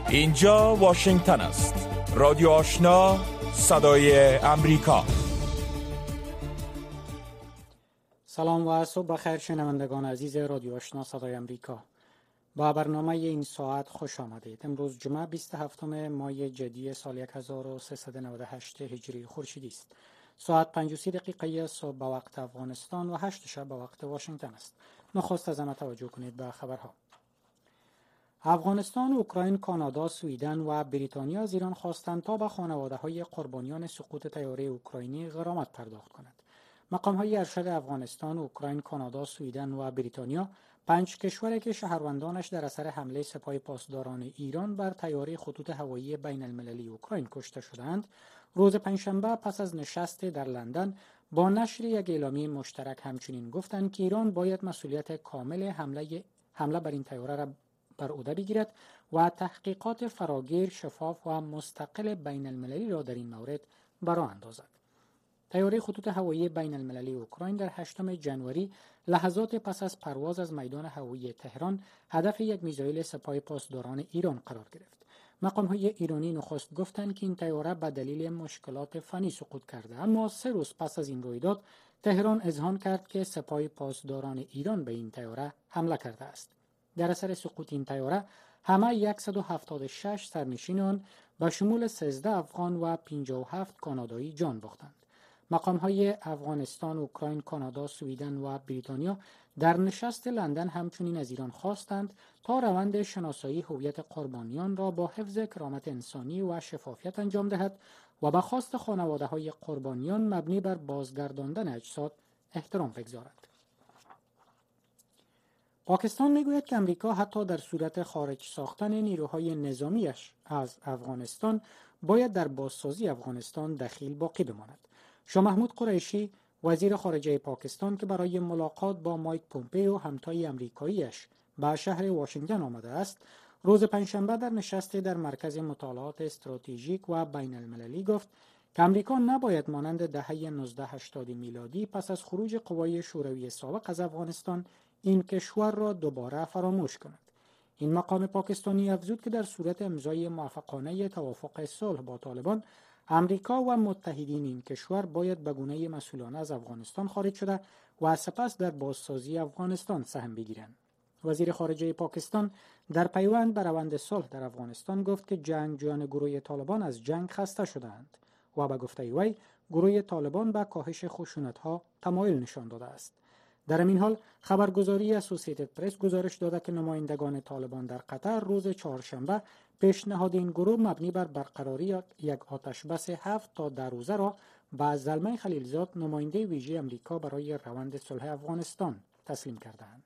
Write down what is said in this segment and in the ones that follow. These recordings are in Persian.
اینجا واشنگتن است. رادیو آشنا، صدای امریکا. سلام و صبح بخیر شنوندگان عزیز رادیو آشنا صدای امریکا. با برنامه این ساعت خوش آمدید. امروز جمعه 27 ماه جدی سال 1398 هجری خورشیدی است. ساعت 5:30 دقیقه صبح به وقت افغانستان و 8 شب به وقت واشنگتن است. نخست از همه توجه کنید به خبرها. افغانستان، اوکراین، کانادا، سوئیدن و بریتانیا از ایران خواستند تا به خانواده‌های قربانیان سقوط طیاره اوکراینی غرامت پرداخت کند. مقام‌های ارشد افغانستان، اوکراین، کانادا، سوئیدن و بریتانیا، 5 کشوری که شهروندانش در اثر حمله سپاه پاسداران ایران بر طیاره خطوط هوایی بین المللی اوکراین کشته شدند، روز پنجشنبه پس از نشست در لندن با نشر یک اعلامیه مشترک همچنین گفتند که ایران باید مسئولیت کامل حمله بر این طیاره را بر عهده بگیرد و تحقیقات فراگیر، شفاف و مستقل بین المللی را در این مورد برآ اندازد. طیاره خطوط هوایی بین المللی اوکراین در 8 جنوری لحظات پس از پرواز از میدان هوایی تهران هدف یک میزایل سپاه پاسداران ایران قرار گرفت. مقام‌های ایرانی نخست گفتند که این طیاره به دلیل مشکلات فنی سقوط کرده، اما 3 روز پس از این رویداد تهران اذعان کرد که سپاه پاسداران ایران به این طیاره حمله کرده است. در اثر سقوط این طیاره همه 176 سرنشین آن به شمول 13 افغان و 57 کانادایی جان باختند. مقام‌های افغانستان، اوکراین، کانادا، سوئیدن و بریتانیا در نشست لندن همچنین از ایران خواستند تا روند شناسایی هویت قربانیان را با حفظ کرامت انسانی و شفافیت انجام دهد و به خواست خانواده‌های قربانیان مبنی بر بازگرداندن اجساد احترام بگذارد. پاکستان میگوید که امریکا حتی در صورت خارج ساختن نیروهای نظامیش از افغانستان باید در بازسازی افغانستان دخیل باقی بماند. شاه محمود قریشی، وزیر خارجه پاکستان که برای ملاقات با مایک پومپئو همتای امریکاییش به شهر واشنگتن آمده است، روز پنجشنبه در نشستی در مرکز مطالعات استراتژیک و بین المللی گفت که امریکا نباید مانند دهه 1980 میلادی پس از خروج قوای شوروی سابق از افغانستان این کشور را دوباره فراموش کند. این مقام پاکستانی افزود که در صورت امضای موافقانه توافق صلح با طالبان، امریکا و متحدین این کشور باید به گونه مسئولانه از افغانستان خارج شده و سپس در بازسازی افغانستان سهم بگیرند. وزیر خارجه پاکستان در پیوند به روند صلح در افغانستان گفت که جنگجویان گروه طالبان از جنگ خسته شده‌اند و به گفته وی گروه طالبان به کاهش خشونت‌ها تمایل نشان داده است. در این حال خبرگزاری اسوسییتد پرس گزارش داده که نمایندگان طالبان در قطر روز چهارشنبه پیشنهاد این گروه مبنی بر برقراری یک آتشبس 7 تا 10 روزه را به زلمه خلیلزاد، نماینده ویژه امریکا برای روند صلح افغانستان، تسلیم کردند.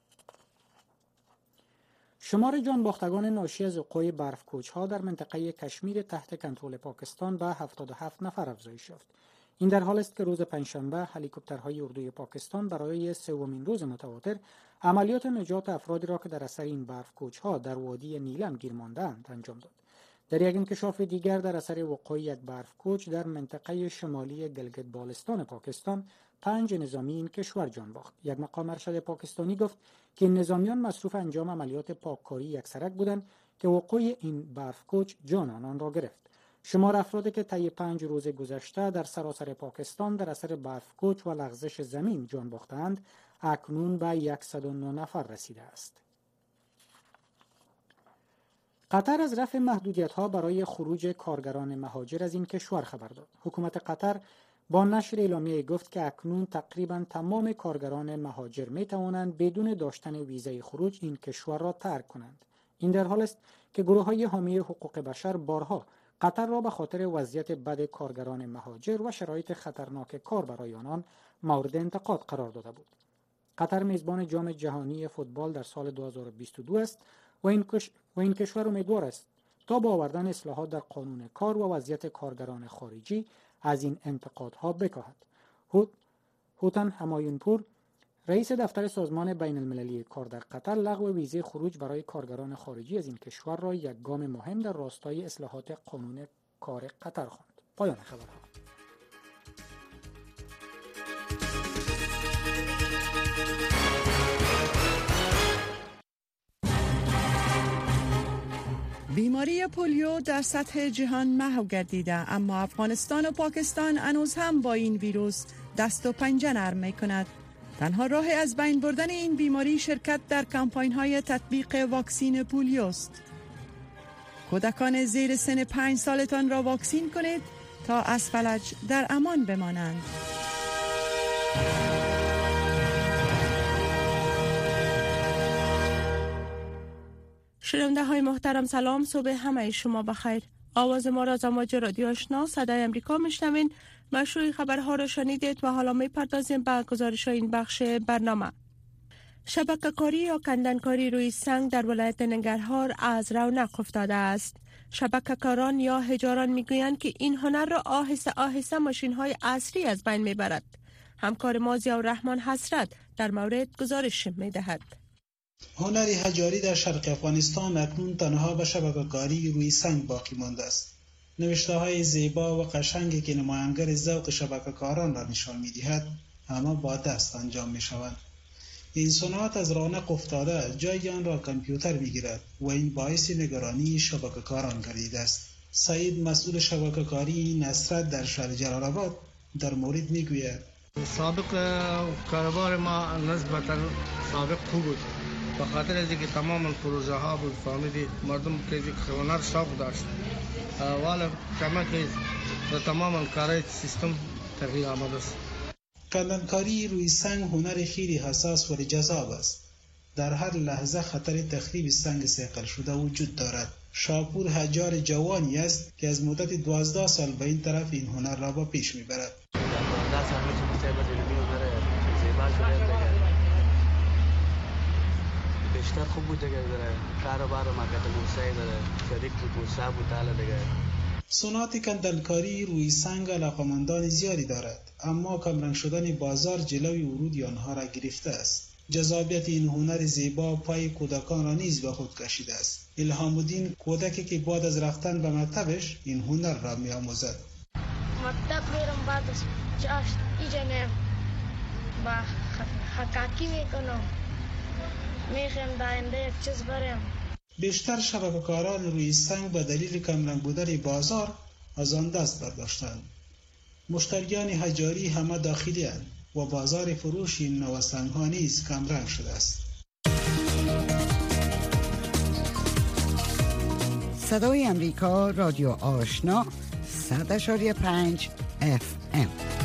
شمار جانباختگان ناشی از وقوع برف‌کوچ‌ها در منطقه کشمیر تحت کنترل پاکستان به 77 نفر افزایش یافت. این در حال است که روز پنجشنبه هلیکوپترهای اردوی پاکستان برای سومین روز متواتر عملیات نجات افرادی را که در اثر این برف‌کوچ‌ها در وادی نیلم گیر مانده‌اند انجام داد. در یک انکشاف دیگر در اثر وقوع یک برف‌کوچ در منطقه شمالی گلگت بالستان پاکستان 5 نظامی این کشور جان باخت. یک مقام ارشد پاکستانی گفت که این نظامیان مصروف انجام عملیات پاککاری یکسرک بودند که وقوع این برف‌کوچ جان آنان را گرفت. شمار افرادی که طی 5 روز گذشته در سراسر پاکستان در اثر برف‌کوچ و لغزش زمین جان باختند اکنون به 109 نفر رسیده است. قطر از رفع محدودیت‌ها برای خروج کارگران مهاجر از این کشور خبر داد. حکومت قطر با نشر اعلامیه گفت که اکنون تقریباً تمام کارگران مهاجر می‌توانند بدون داشتن ویزای خروج این کشور را ترک کنند. این در حال است که گروه‌های حامی حقوق بشر بارها قطر را به خاطر وضعیت بد کارگران مهاجر و شرایط خطرناک کار برای آنان مورد انتقاد قرار داده بود. قطر میزبان جام جهانی فوتبال در سال 2022 است و این کشور امیدوار است تا با آوردن اصلاحات در قانون کار و وضعیت کارگران خارجی از این انتقادها بکاهد. هوتن همایونپور، رئیس دفتر سازمان بین المللی کار در قطر، لغو ویزه خروج برای کارگران خارجی از این کشور را یک گام مهم در راستای اصلاحات قانون کار قطر خواند. پایان خبرها. بیماری پولیو در سطح جهان محو گردیده، اما افغانستان و پاکستان هنوز هم با این ویروس دست و پنجه نرم می کند. تنها راه از بین بردن این بیماری شرکت در کمپاین های تطبیق واکسین پولیو است. کودکان زیر سن 5 سالتان را واکسین کنید تا از فلج در امان بمانند. شنونده های محترم سلام، صبح همه شما بخیر. آواز ما را از امواج رادیو آشنا صدای امریکا میشنوین. مشروع خبرها را شنیدید و حالا میپردازیم به گزارش این بخش برنامه. شبکه‌کاری یا کندنکاری روی سنگ در ولایت ننگرهار از رونق افتاده است. شبکه‌کاران یا حجاران میگویند که این هنر را آهسته آهسته ماشین‌های عصری از بین میبرد. همکار ما ضیاءالرحمن حسرت در مورد گزارش میدهد. هنر حجاری در شرق افغانستان اکنون تنها به شبکه‌کاری روی سنگ باقی مانده است. نوشته‌های زیبا و قشنگی که نمایانگر ذوق شبکه‌کاران را نشان می‌دهد، همه با دست انجام می‌شوند. این صنعت از رونق افتاده جای آن را کامپیوتر می‌گیرد و این باعث نگرانی شبکه‌کاران گردیده است. سعید مسئول شبکه‌کاری نصرت در شهر جلال آباد در مورد می‌گوید: سابق کاروبار ما نسبتاً سابق خوب بود. به خاطر از اینکه تمام پروژه ها بود فهمیدی مردم که هنر شوق داشت، ولی کمک تمام کارهای سیستم تغییر آمده است. کندنکاری روی سنگ هنر خیلی حساس و جذاب است. در هر لحظه خطر تخریب سنگ صیقل شده وجود دارد. شاپور حجار جوانی است که از مدت 12 سال به این طرف این هنر را با پیش میبرد. بیشتر خوب بود دیگه، داره کاروبار و مکتب موسیقی داره، شریک بود موسیقی بود حالا دیگه. صنعت کندنکاری روی سنگ علاقه‌مندان زیادی دارد، اما کمرنگ شدن بازار جلوی ورود آنها را گرفته است. جذابیت این هنر زیبا پای کودکان را نیز به خود کشیده است. الهام الدین کودکی که بعد از رفتن به مکتبش این هنر را می‌آموزد. مکتب میرم، بعد از جاش اینجا میرم با حکاکی میکنم، میخوام داینده یک چیز برم. بیشتر شبکه‌کاران روی سنگ به دلیل کمرنگ بودن بازار از آن دست برداشتند. مشتریان حجاری همه داخلی اند و بازار فروش این نوع سنگ‌ها نیز کمرنگ شده است. صدای امریکا، رادیو آشنا 100.5 FM.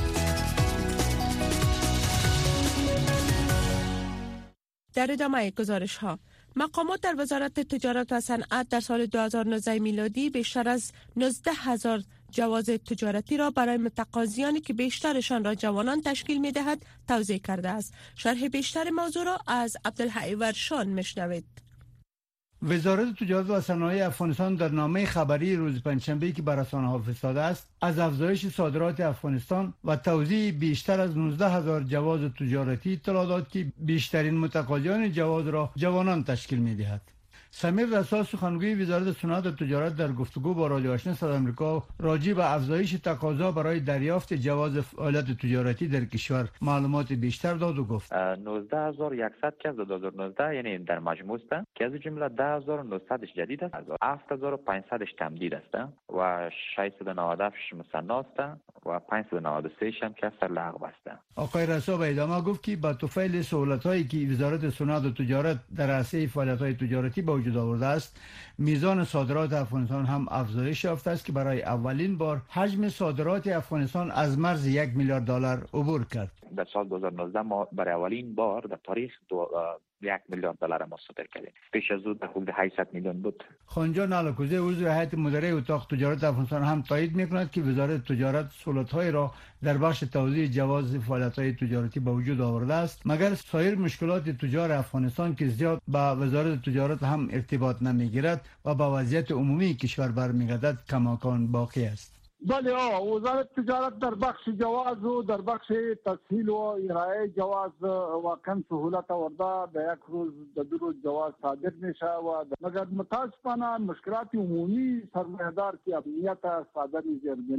در ادامه گزارش ها، مقامات در وزارت تجارت و صنعت در سال 2019 میلادی بیشتر از 19,000 جواز تجارتی را برای متقاضیانی که بیشترشان را جوانان تشکیل می دهد توزیع کرده است. شرح بیشتر موضوع را از عبدالحی ورشان میشنوید. وزارت تجارت و صنایع افغانستان در نامه خبری روز پنجشنبه که بر رسانه‌ها فرستاده است، از افزایش صادرات افغانستان و توزیع بیشتر از 19,000 جواز تجارتی اطلاع داد که بیشترین متقاضیان جواز را جوانان تشکیل می‌دهد. سمیر رسا، سخنگوی وزارت صنعت و تجارت، در گفتگو با رادیو آشنا صدای آمریکا راجع به افزایش تقاضا برای دریافت جواز فعالیت تجارتی در کشور معلومات بیشتر داد و گفت 19,100 که از 2019 یعنی در مجموع است که از جمله 10,900 جدید است، 7,500 تمدید است و 697 مصنع است و 593 هم که اثر لغو است. آقای رسا به ادامه گفت که با توفیل سهولت‌هایی که وزارت صنعت و تجارت در عرصه فعالیت‌های تجارتی به وجود آورده است، میزان صادرات افغانستان هم افزایش یافته است که برای اولین بار حجم صادرات افغانستان از مرز 1 میلیارد دلار عبور کرد. در سال 2019 ما برای اولین بار در تاریخ 1 میلیارد دلار ما صادر کردیم. پیش از اون حدود 800 میلیون بود. خانجان علکوزی، عضو هیئت مدیره اتاق تجارت افغانستان، هم تایید می‌کند که وزارت تجارت سهولت‌های را در بخش توزیع جواز فعالیت‌های تجارتی به وجود آورده است، مگر سایر مشکلات تجار افغانستان که زیاد با وزارت تجارت هم ارتباط نمی‌گیرد و با وضعیت عمومی کشور برمی‌گردد کماکان باقی است. بله، وزارت تجارت در بخش جواز و در بخش تسهیل و ارائه جواز واقعا سهولت آورده. در یک روز در 2 روز جواز صادر میشه و مگر متاسفانه مشکلات عمومی سرمایه‌دار که امنیت صادر زیربناست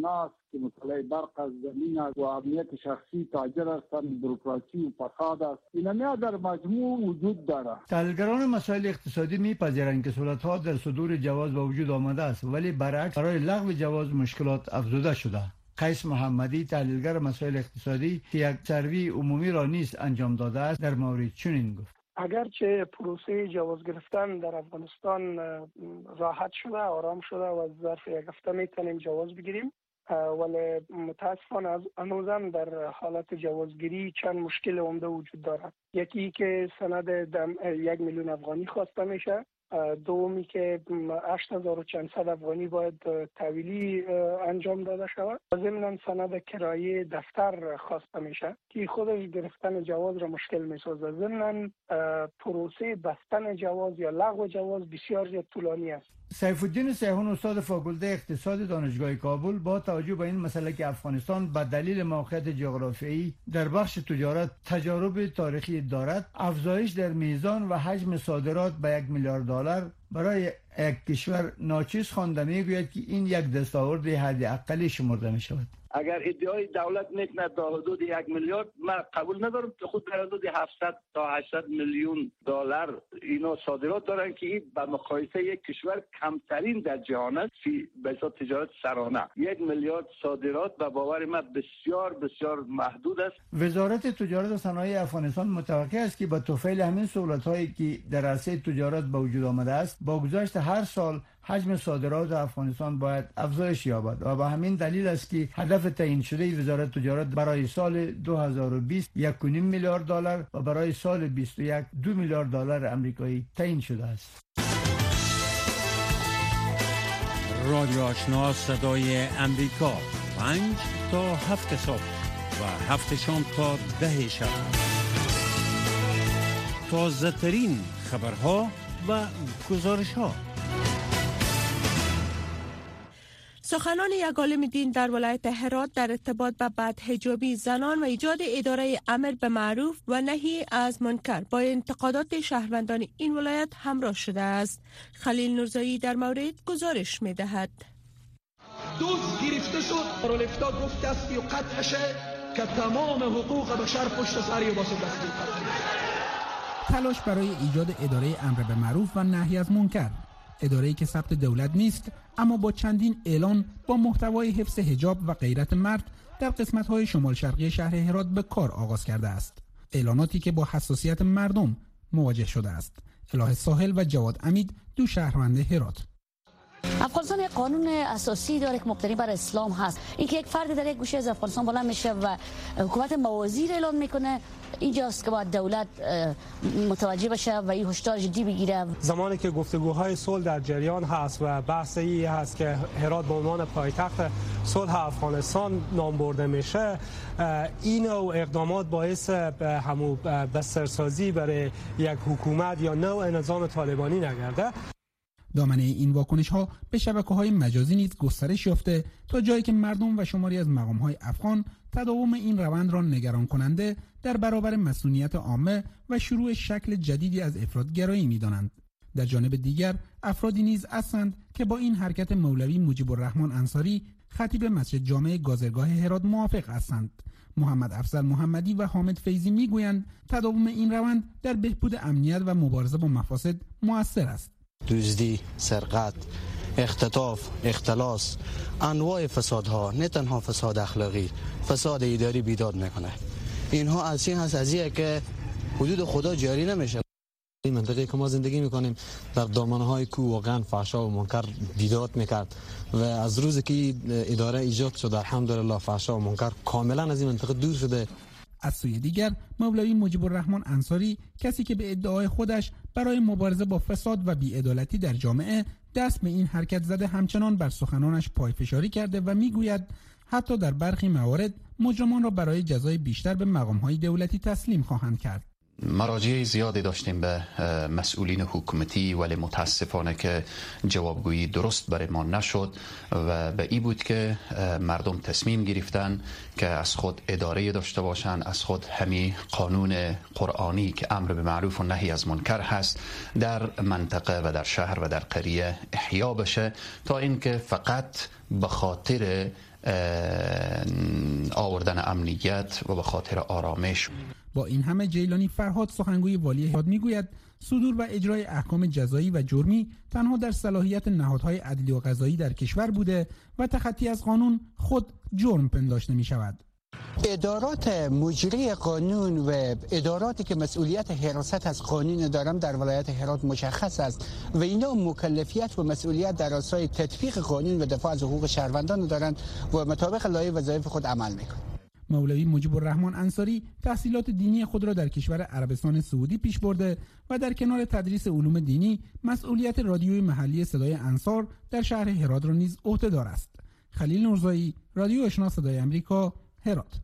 که مسئله برق از زمین است و امنیت شخصی تاجر هستند، بروکراسی و فساد است. اینها در مجموع وجود دارد. تحلیلگران مسائل اقتصادی می‌پذیرند که سهولت‌ها در صدور جواز به وجود آمده است، ولی برعکس برای لغو جواز مشکلات افزوده شده. قیس محمدی، تحلیلگر مسائل اقتصادی که یک سروی عمومی را نیز انجام داده است، در مورد چنین گفت: اگرچه پروسه جواز گرفتن در افغانستان راحت شده، آرام شده و ظرف یک هفته میتونیم جواز بگیریم، ولی متاسفانه هنوزم در حالت جوازگیری چند مشکل عمده وجود دارد. یکی که سند 1 میلیون افغانی خواسته میشه، دومی که 8400 افغانی باید تحویلی انجام داده شود. ضمن سند کرایه دفتر خواسته میشه که خودش گرفتن جواز را مشکل میسازه. ضمن پروسه بستن جواز یا لغو جواز بسیار زیاد طولانی است. سیف الدین سیحون، استاد فاکولته اقتصاد دانشگاه کابل، با توجه به این مسئله که افغانستان به دلیل موقعیت جغرافیایی در بخش تجارت تجارب تاریخی دارد، افزایش در میزان و حجم صادرات به 1 میلیارد دلار برای یک کشور ناچیز خوانده میگوید که این یک دستاورد حداقلی شمرده می شود. اگر ادعای دولت میکنه تا حدود 1 میلیارد، من قبول ندارم که خود در حدود 700 تا 800 میلیون دلار اینا صادرات دارن که این به مقایسه یک کشور کمترین در جهان است به حساب تجارت سرانه. 1 میلیارد صادرات به باور من بسیار بسیار محدود است. وزارت تجارت و صنایع افغانستان متوقع است که با توفیل همین سهولت‌هایی که در عرصه تجارت به وجود آمده است، با گذشت هر سال حجم صادرات افغانستان باید افزایش یابد و به همین دلیل است که هدف تعیین شده وزارت تجارت برای سال 2020 1.5 میلیارد دلار و برای سال 2021 2 میلیارد دلار آمریکایی تعیین شده است. رادیو آشنا صدای امریکا 5 تا 7 صبح و 7 شام تا 10 شب. تازه ترین خبرها و گزارش ها. سخنان یک عالم دین در ولایت هرات در ارتباط به بدحجابی زنان و ایجاد اداره امر به معروف و نهی از منکر با انتقادات شهروندان این ولایت همراه شده است. خلیل نورزایی در مورد گزارش می دهد. دوز گرفته شد، رولفتا گفت دستی و قطعشه که تمام حقوق بشر پشت سری واسه دستی تلاش برای ایجاد اداره امر به معروف و نهی از منکر، اداره‌ای که ثبت دولت نیست اما با چندین اعلان با محتوای حفظ حجاب و غیرت مرد در قسمت‌های شمال شرقی شهر هرات به کار آغاز کرده است. اعلاناتی که با حساسیت مردم مواجه شده است. الهه ساحل و جواد امید، دو شهروند هرات. افغانستان یک قانون اساسی داره که مبتنی بر اسلام هست. اینکه یک فرد در یک گوشه از افغانستان بلند میشه و حکومت موازی اعلان میکنه، اینجاست که باید دولت متوجه بشه و این هشدار جدی بگیره. زمانی که گفتگوهای صلح در جریان هست و بحث ای هست که هرات به عنوان پایتخت صلح افغانستان نام برده میشه، این نوع اقدامات باعث همو بسترسازی برای یک حکومت یا نوع نظام طالبانی نگرده. دامنه این واکنش ها به شبکه‌های مجازی نیز گسترش یافته تا جایی که مردم و شماری از مقام‌های افغان تداوم این روند را نگران کننده در برابر مسئولیت عامه و شروع شکل جدیدی از افراط‌گرایی می‌دانند. در جانب دیگر افرادی نیز هستند که با این حرکت مولوی مجیب الرحمن انصاری خطیب مسجد جامع گازرگاه هرات موافق هستند. محمد افضل محمدی و حامد فیضی می‌گویند تداوم این روند در بهبود امنیت و مبارزه با مفاسد مؤثر است. دزدی، سرقت، اختطاف، اختلاس، انواع فسادها، نه تنها فساد اخلاقی، فساد اداری بیداد میکنه. اینها از این هست ازیه که حدود خدا جاری نمیشه. این منطقه که ما زندگی میکنیم در دامنه‌های کو واقعا فحشا و منکر بیداد میکرد و از روزی که اداره ایجاد شد الحمدلله فحشا و منکر کاملا از این منطقه دور شده. از سوی دیگر مولوی مجیب الرحمن انصاری، کسی که به ادعای خودش برای مبارزه با فساد و بی‌عدالتی در جامعه دست به این حرکت زده، همچنان بر سخنانش پایفشاری کرده و میگوید حتی در برخی موارد مجرمان را برای جزای بیشتر به مقام‌های دولتی تسلیم خواهند کرد. مراجعه زیادی داشتیم به مسئولین حکومتی، ولی متاسفانه که جوابگویی درست برای ما نشد و به این بود که مردم تصمیم گرفتن که از خود اداره داشته باشند، از خود همین قانون قرآنی که امر به معروف و نهی از منکر هست در منطقه و در شهر و در قریه احیا بشه، تا اینکه فقط به خاطر آوردن امنیت و به خاطر آرامش. با این همه جیلانی فرهاد سخنگوی والی هرات میگوید صدور و اجرای احکام جزایی و جرمی تنها در صلاحیت نهادهای عدلی و قضایی در کشور بوده و تخطی از قانون خود جرم پنداشته می شود. ادارات مجری قانون و اداراتی که مسئولیت حراست از قانون دارند در ولایت هرات مشخص است و اینا مکلفیت و مسئولیت در راستای تطبیق قانون و دفاع از حقوق شهروندان دارند و مطابق لایحه وظایف خود عمل میکنند. مولوی مجیب الرحمن انصاری تحصیلات دینی خود را در کشور عربستان سعودی پیش برده و در کنار تدریس علوم دینی مسئولیت رادیوی محلی صدای انصار در شهر هرات را نیز عهده‌دار است. خلیل نورزایی، رادیو آشنا صدای آمریکا، هرات.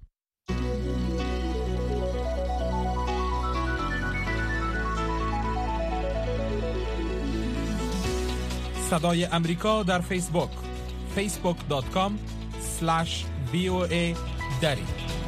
صدای امریکا در فیسبوک facebook.com/VOA دری.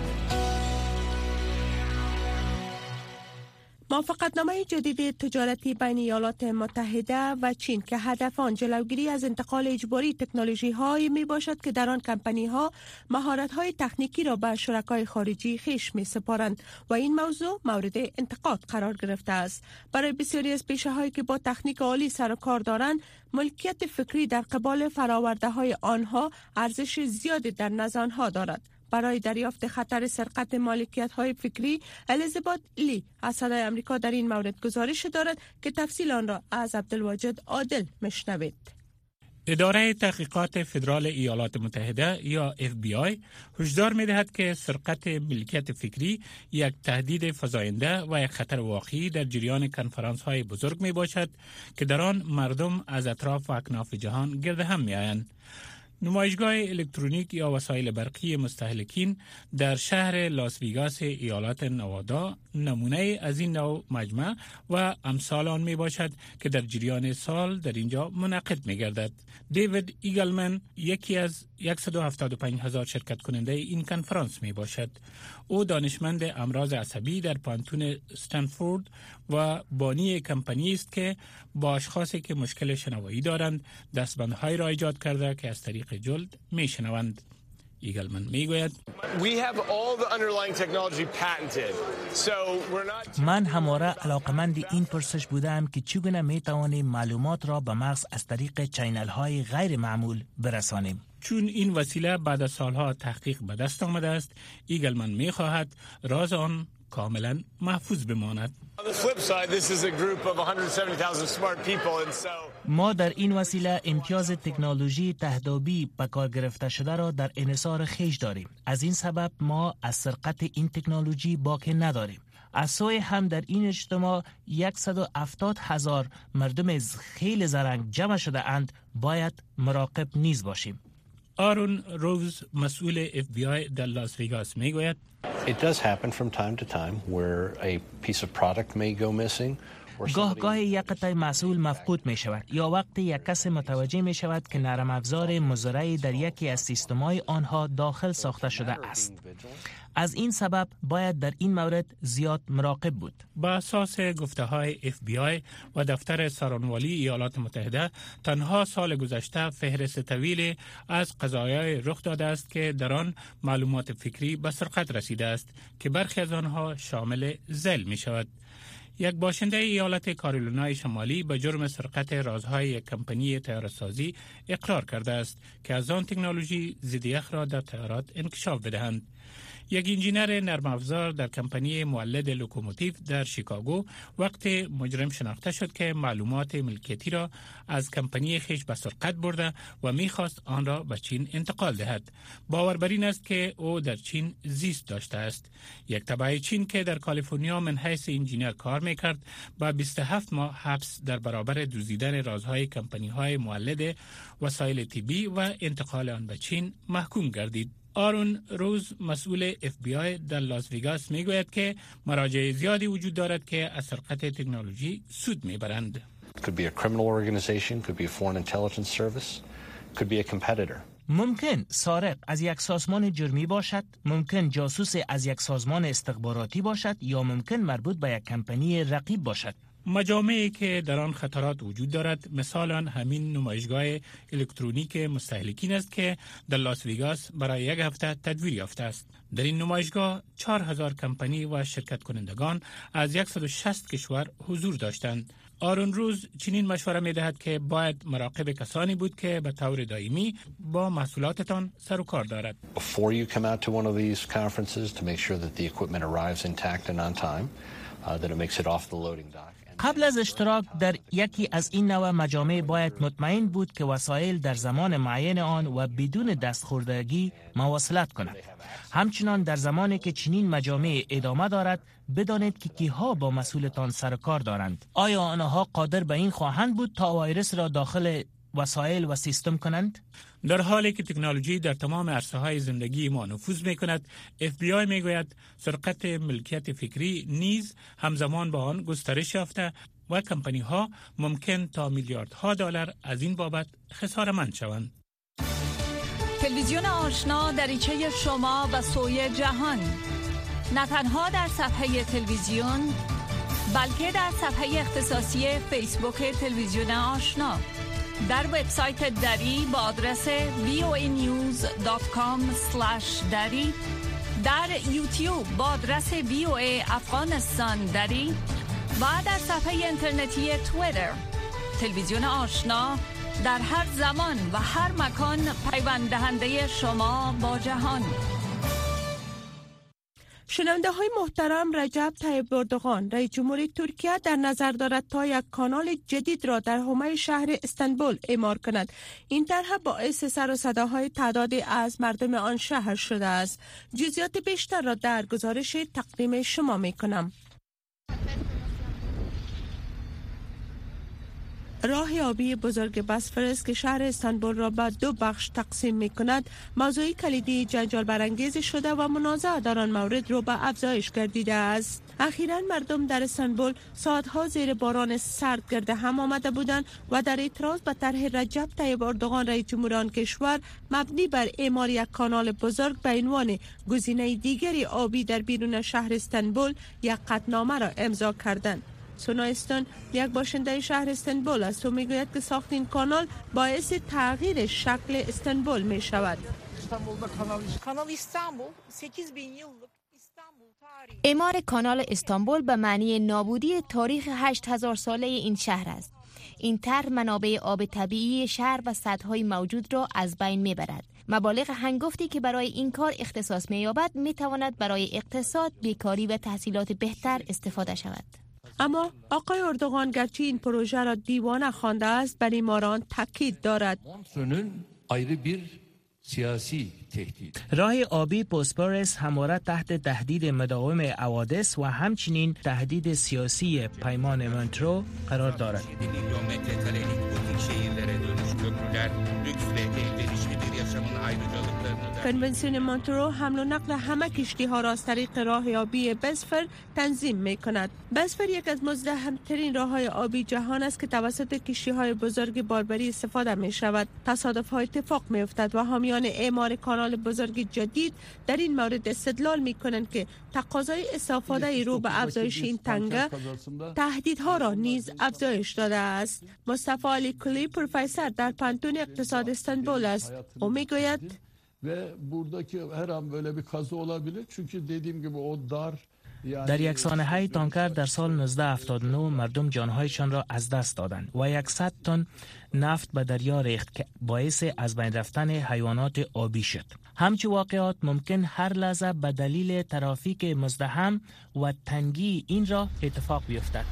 موافقتنامه جدید تجارتی بین ایالات متحده و چین که هدف آن جلوگیری از انتقال اجباری تکنولوژی هایی می باشد که در آن کمپانی ها مهارت های تکنیکی را به شرکای خارجی خویش می سپارند و این موضوع مورد انتقاد قرار گرفته است. برای بسیاری از پیشه هایی که با تکنیک عالی سر و کار دارند، ملکیت فکری در قبال فراورده های آنها ارزش زیادی در نزد آنها دارد. برای دریافت خطر سرقت مالکیت های فکری، الیزابت لی از صدای آمریکا در این مورد گزارش دارد که تفصیل آن را از عبدالواجد عادل میشنوید. اداره تحقیقات فدرال ایالات متحده یا FBI هشدار می‌دهد که سرقت ملکیت فکری یک تهدید فزاینده و یک خطر واقعی در جریان کنفرانس‌های بزرگ میباشد که در آن مردم از اطراف و اکناف جهان گرد هم می‌آیند. نمایشگاه الکترونیک یا وسایل برقی مستهلکین در شهر لاس ویگاس ایالات نوادا نمونه از این نوع مجمع و امثال آن می باشد که در جریان سال در اینجا منعقد می گردد. دیوید ایگلمن یکی از 175,000 شرکت کننده این کنفرانس می باشد. او دانشمند امراض عصبی در پانتون استنفورد و بانی کمپانی است که با اشخاصی که مشکل شنوایی دارند دستبندهای را ایجاد کرده که از طریق جلد می شنوند. ایگلمن می گوید من همواره علاقمند این پرسش بودم که چگونه می توانیم معلومات را به مغز از طریق چینل های غیر معمول برسانیم. چون این وسیله بعد از سالها تحقیق به دست آمده است، ایگلمن می خواهد راز آن کاملا محفوظ بماند. ما در این وسیله امتیاز تکنولوژی تهدابی به کار گرفته شده را در انحصار خویش داریم. از این سبب ما از سرقت این تکنولوژی باکی نداریم. از سوی هم در این اجتماع 170,000 مردم خیلی زرنگ جمع شده اند، باید مراقب نیز باشیم. آرون روز مسئول FBI در لاس ویگاس می گوید It does happen from time to time where a piece of product may go missing. گاه یک قطعه محصول مفقود می شود یا وقتی یک کس متوجه می شود که نرم افزار مزرعه در یکی از سیستم‌های آنها داخل ساخته شده است. از این سبب باید در این مورد زیاد مراقب بود. با اساس گفته‌های FBI و دفتر سارانوالی ایالات متحده، تنها سال گذشته فهرست طویل از قضایای رخ داده است که در آن معلومات فکری به سرقت رسیده است که برخی از آنها شامل ذیل می شود. یک باشنده ایالت کارولینای شمالی به جرم سرقت رازهای یک کمپانی طیاره‌سازی اقرار کرده است که از آن تکنولوژی ضد یخ را در طیارات انکشاف بدهند. یک انجینر نرم افزار در کمپانی مولد لوکوموتیو در شیکاگو وقتی مجرم شناخته شد که معلومات ملکیتی را از کمپانی خیش به سرقت برده و می‌خواست آن را به چین انتقال دهد. باور بر این است که او در چین زیست داشته است. یک تبع چین که در کالیفرنیا من حیث انجینر کار می‌کرد با 27 ماه حبس در برابر دزدیدن رازهای کمپانی‌های مولد وسایل طبی و انتقال آن به چین محکوم گردید. آرون روز مسئول FBI در لاس ویگاس میگوید که مراجع زیادی وجود دارد که از سرقت تکنولوژی سود میبرند. It could be a criminal organization, could be a foreign intelligence service, could be a competitor. ممکن سارق از یک سازمان جرمی باشد، ممکن جاسوس از یک سازمان استخباراتی باشد یا ممکن مربوط به یک کمپانی رقیب باشد. مجامعی که در آن خطرات وجود دارد مثلا همین نمایشگاه الکترونیک مستهلکین است که در لاس ویگاس برای یک هفته تدویر یافته است. در این نمایشگاه 4000 کمپانی و شرکت کنندگان از 160 کشور حضور داشتند. آرون روز چنین مشوره می دهد که باید مراقب کسانی بود که به طور دائمی با محصولاتتان سر و کار دارد. Before you come out to one of these conferences to make sure that the equipment arrives intact and on time, that it makes it off the loading dock. قبل از اشتراک در یکی از این نوع مجامع باید مطمئن بود که وسایل در زمان معین آن و بدون دستخوردگی مواصلت کند. همچنان در زمانی که چنین مجامع ادامه دارد بدانید که کیها با مسئولتان سر کار دارند. آیا آنها قادر به این خواهند بود تا ویروس را داخل وسایل و سیستم کنند؟ در حالی که تکنولوژی در تمام عرصه‌های زندگی ما نفوذ می‌کند، FBI می‌گوید سرقت ملکیت فکری نیز همزمان با آن گسترش یافته و کمپانی‌ها ممکن تا میلیاردها دلار از این بابت خساره‌مند شوند. تلویزیون آشنا دریچه شما و سوی جهان، نه تنها در صفحه تلویزیون بلکه در صفحه اختصاصی فیسبوک تلویزیون آشنا، در وبسایت دری با آدرس voanews.com/dari، در یوتیوب با آدرس VOA افغانستان دری و در صفحه اینترنتی توییتر. تلویزیون آشنا در هر زمان و هر مکان پیوند دهنده شما با جهان. شنونده های محترم، رجب طیب اردوغان رئیس جمهوری ترکیه در نظر دارد تا یک کانال جدید را در حومه شهر استانبول اعمار کند. این طرح باعث سر و صداهای تعدادی از مردم آن شهر شده است. جزئیات بیشتر را در گزارش تقدیم شما می کنم. راه آبی بزرگ بسفورس که شهر استانبول را به دو بخش تقسیم می کند موضوعی کلیدی جنجال برانگیز شده و منازعه در آن مورد رو به افزایش گردیده است. اخیراً مردم در استانبول ساعتها زیر باران سرد گرد هم آمده بودند و در اعتراض به طرح رجب طیب اردوغان رئیس جمهور آن کشور مبنی بر اعمار یک کانال بزرگ به عنوان گزینه دیگری آبی در بیرون شهر استانبول یک قطعنامه را امضا کردند. سونا استون یک باشنده شهر استانبول است و میگوید که ساخت این کانال باعث تغییر شکل استانبول می شود. اعمار کانال استانبول به معنی نابودی تاریخ 8000 ساله این شهر است. این طرح منابع آب طبیعی شهر و سدهای موجود را از بین میبرد. مبالغ هنگفتی که برای این کار اختصاص می‌یابد میتواند برای اقتصاد، بیکاری و تحصیلات بهتر استفاده شود. اما آقای اردوغان گرچه این پروژه را دیوانه خوانده است، بر ایماران تاکید دارد. راه آبی بوسپورس همواره تحت تهدید مداوم حوادث و همچنین تهدید سیاسی پیمان مونترو قرار دارد. کنونسیون مونترو حمل و نقل همه کشتی ها را از طریق راه آبی بسفر تنظیم می کند. بسفر یک از مزدحمترین راه های آبی جهان است که توسط کشتی های بزرگ باربری استفاده می شود. تصادف ها اتفاق می افتد و حامیان اعمار کانال بزرگ جدید در این مورد استدلال می کنند که تقاضای استفاده رو به افزایش این تنگه تهدیدها را نیز افزایش داده است. مصطفی علی کلی پروفسور در پانتون اقتصاد استانبول است. او می گوید ve buradaki her an böyle bir kaza olabilir çünkü dediğim gibi o dar. در یک سانحه تانکر در سال 1979 مردم جانهایشان را از دست دادند و 100 تن نفت به دریا ریخت که باعث از بین رفتن حیوانات آبی شد. همچنین واقعات ممکن هر لحظه به دلیل ترافیک مزدحم و تنگی این را اتفاق بیفتد.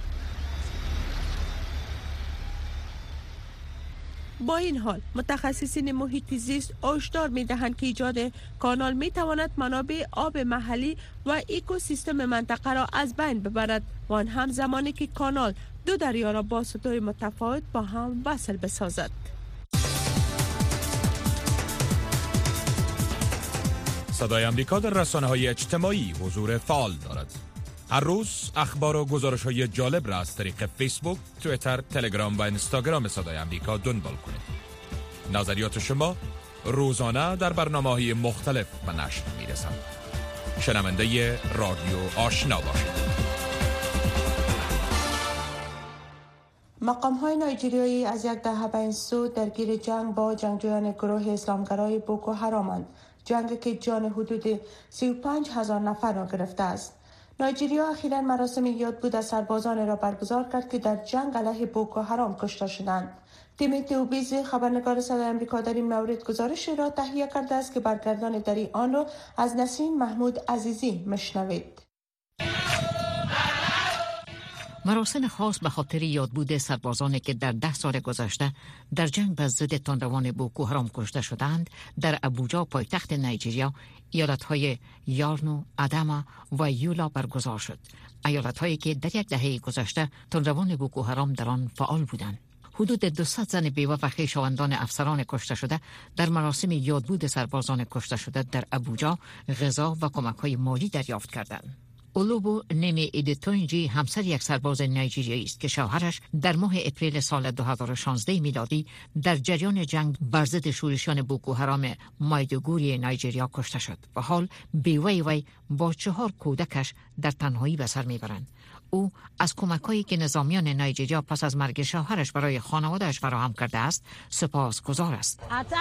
با این حال متخصصین محیط زیست هشدار می‌دهند که ایجاد کانال می‌تواند منابع آب محلی و اکوسیستم منطقه را از بین ببرد و آن هم زمانی که کانال دو دریا را با سطوح متفاوت با هم وصل بسازد. صدای آمریکا در رسانه‌های اجتماعی حضور فعال دارد. هر روز اخبار و گزارش‌های جالب را از طریق فیسبوک، توییتر، تلگرام و اینستاگرام صدای آمریکا دنبال کنید. نظریات شما روزانه در برنامه‌های مختلف به نشر می‌رسند. شنونده رادیو آشنا باشید. مقام‌های نایجریایی از یک دهه به این سو درگیر جنگ با جنگجویان گروه اسلامگرای بوکو حرامند. جنگی که جان حدود 35,000 نفر را گرفته است. نایجریا اخیراً مراسم یادبود از سربازان را برگزار کرد که در جنگ علیه بوکو حرام کشته شدند. تیموتی اوبیزی خبرنگار صدای آمریکا در این مورد گزارشی را تهیه کرده است که برگردان در آن را از نسرین محمود عزیزی میشنوید. مراسم خاص به خاطر یادبود سربازانی که در 10 سال گذشته در جنگ به ضد تندروان بوکو حرام کشته شدند در ابوجا پایتخت نایجریا، ایالت‌های یارنو، اداما و یولا برگزار شد. ایالت‌هایی که در یک دهه گذشته تندروان بوکو حرام در آن فعال بودند. حدود 200 زن بیوه و خویشاوندان افسران کشته شده در مراسم یادبود سربازان کشته شده در ابوجا غذا و کمک‌های مالی دریافت کردند. اولوبو نیمی ایدتونجی همسر یک سرباز نایجریایی است که شوهرش در ماه اپریل سال 2016 میلادی در جریان جنگ بر ضد شورشیان بوکو حرام مایدوگوری نایجریا کشته شد و حال بیوه وی با 4 کودکش در تنهایی به سر میبرند. او از کمک‌هایی که نظامیان نایجریا پس از مرگ شوهرش برای خانواده‌اش فراهم کرده است سپاسگزار است.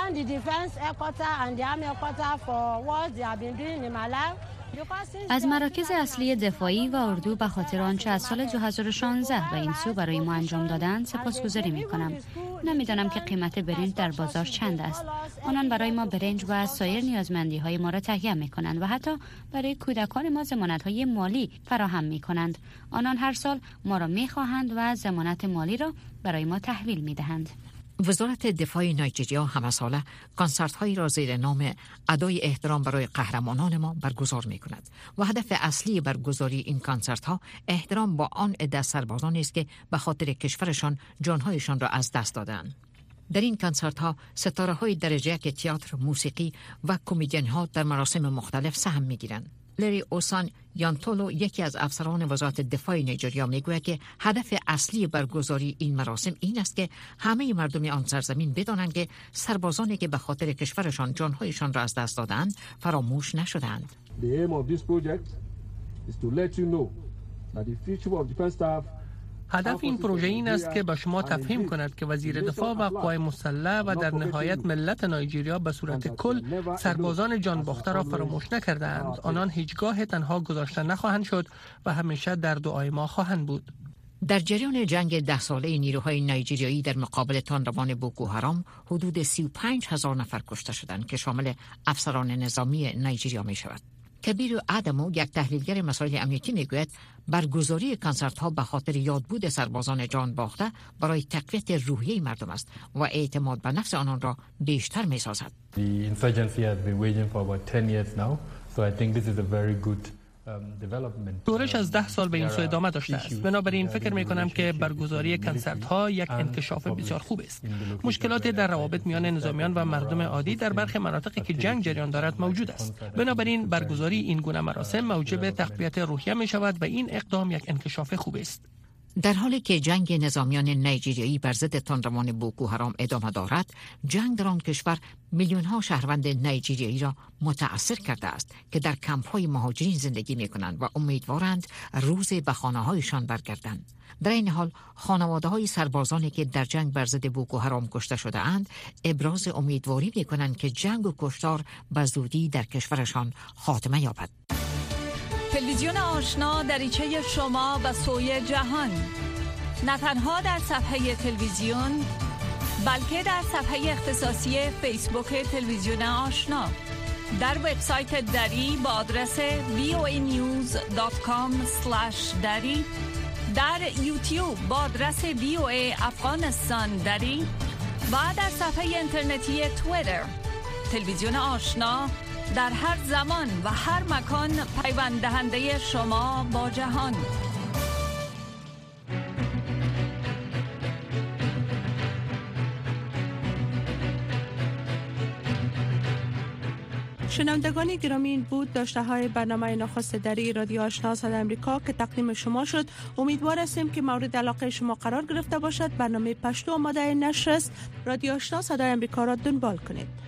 از مراکز اصلی دفاعی و اردو به خاطر آنچه از سال 2016 و این سو برای ما انجام دادند سپاسگزاری می‌کنم. نمی‌دانم که قیمت برنج در بازار چند است. آنان برای ما برنج و سایر نیازمندی‌های ما را تهیه می‌کنند و حتی برای کودکان ما ضمانت‌های مالی فراهم می‌کنند. آنان هر سال ما را می‌خواهند و ضمانت مالی را برای ما تحویل می‌دهند. وزارت دفاع نایجریا همه ساله کنسرت‌هایی را زیر نام ادای احترام برای قهرمانان ما برگزار می‌کند و هدف اصلی برگزاری این کنسرت‌ها احترام با آن عده سربازانی است که به خاطر کشورشان جان‌هایشان را از دست دادند. در این کنسرت‌ها ستاره‌های درجه یک تئاتر، موسیقی و کمدین‌ها در مراسم مختلف سهم می‌گیرند. لری اوسان یانتولو یکی از افسران وزارت دفاع نیجریه میگوید که هدف اصلی برگزاری این مراسم این است که همه مردم آن سرزمین بدانند که سربازانی که به خاطر کشورشان جانهایشان را از دست دادند فراموش نشدند. The aim of this project is to let you know that the future of defense staff هدف این پروژه این است که به شما تفهیم کند که وزیر دفاع و قوای مسلح و در نهایت ملت نایجریا به صورت کل سربازان جانباخته را فراموش نکردند. آنان هیچگاه تنها گذاشته نخواهند شد و همیشه در دعای ما خواهند بود. در جریان جنگ 10 ساله نیروهای نایجریایی در مقابل تندروان بوکو حرام حدود 35,000 نفر کشته شدند که شامل افسران نظامی نایجریا می شود. کبیر آدمو یک تحلیلگر مسائل امنیتی میگوید برگزاری کنسرت ها به خاطر یادبود سربازان جان باخته برای تقویت روحیه مردم است و اعتماد به نفس آنان را بیشتر میسازد. The insurgency has been waging for about 10 years now, so I think this is a very good شورش از 10 سال به این سو ادامه داشته است. بنابراین فکر می کنم که برگزاری کنسرت ها یک انکشاف بسیار خوب است. مشکلات در روابط میان نظامیان و مردم عادی در برخی مناطقی که جنگ جریان دارد موجود است. بنابراین برگزاری این گونه مراسم موجب تقویت روحیه می شود و این اقدام یک انکشاف خوب است. در حالی که جنگ نظامیان نایجریایی بر ضد تندروان بوکو حرام ادامه دارد، جنگ در آن کشور میلیون‌ها شهروند نایجریایی را متأثر کرده است که در کمپ‌های مهاجرین زندگی می‌کنند و امیدوارند روزی به خانه‌هایشان برگردند. در این حال خانواده‌های سربازانی که در جنگ بر ضد بوکو حرام کشته شده اند ابراز امیدواری می‌کنند که جنگ و کشتار به زودی در کشورشان خاتمه یابد. تلویزیون آشنا دریچه شما به سوی جهان، نه تنها در صفحه تلویزیون بلکه در صفحه اختصاصی فیسبوک تلویزیون آشنا، در وبسایت دری با آدرس voanews.com/dari، در یوتیوب با آدرس VOA افغانستان دری و در صفحه اینترنتی توییتر. تلویزیون آشنا در هر زمان و هر مکان پیوند دهنده شما با جهان. شنوندگان گرامی، این بود داشته های برنامه نخست دری رادیو آشنا صدای امریکا که تقدیم شما شد. امیدوار هستیم که مورد علاقه شما قرار گرفته باشد. برنامه پشتو آماده نشر است. رادیو آشنا صدای امریکا را دنبال کنید.